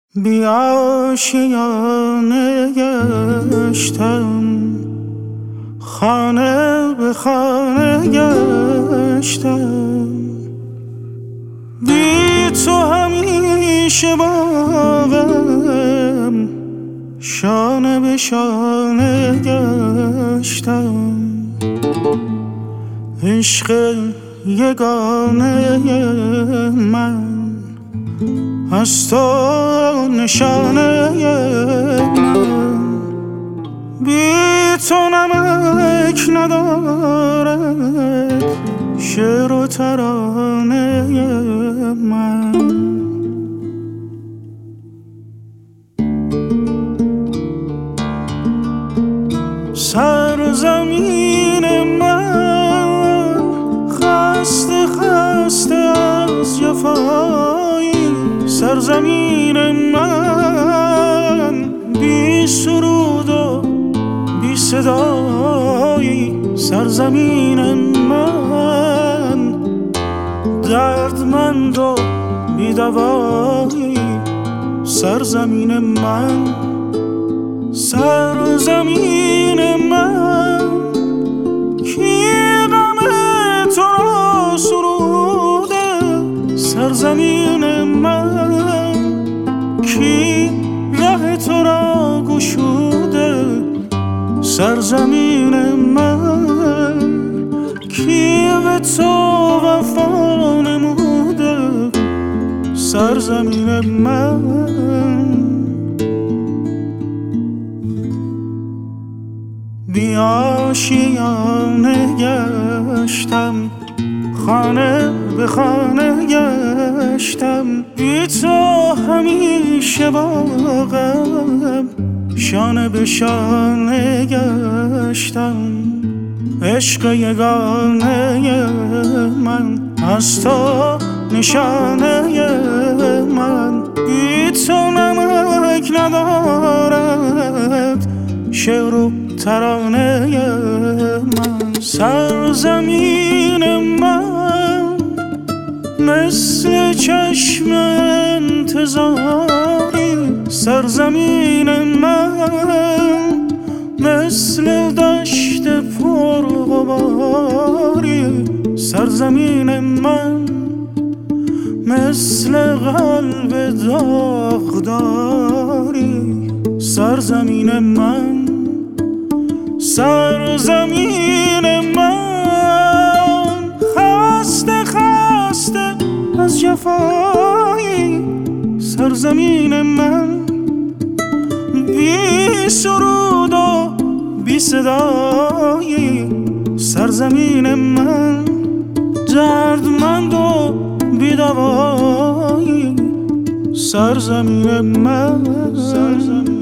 بی آشیانه گشتم، خانه به خانه گشتم. بی تو همیشه باغم، شانه به شانه گشتم. عشق یگانه من از تو نشانه من. بی تو نمک ندارد شعر و ترانه من. سرزمین من خسته خسته از جفایی، سرزمین من بی سرود و بی صدایی، سرزمین من دردمند و بی دوایی، سرزمین من. سرزمین من کی غم تو را سروده، سرزمین من کی ره تو را گشوده، سرزمین من کی به تو وفا نموده، سرزمین من. بی آشیانه گشتم، خانه به خانه گشتم. بی تو همیشه باغم، شانه به شانه گشتم. عشق یگانه من از تو نشانه من. بی تو نمک ندارد شعر و ترانه من. سرزمین من مثل چشم انتظاری، سرزمین من مثل دشت پرغباری، سرزمین من مثل قلب داغداری، سرزمین من. سرزمین من خسته خسته از جفایی، سرزمین من بی سرود و بی صدایی، سرزمین من دردمند و بی دوایی، سرزمین من.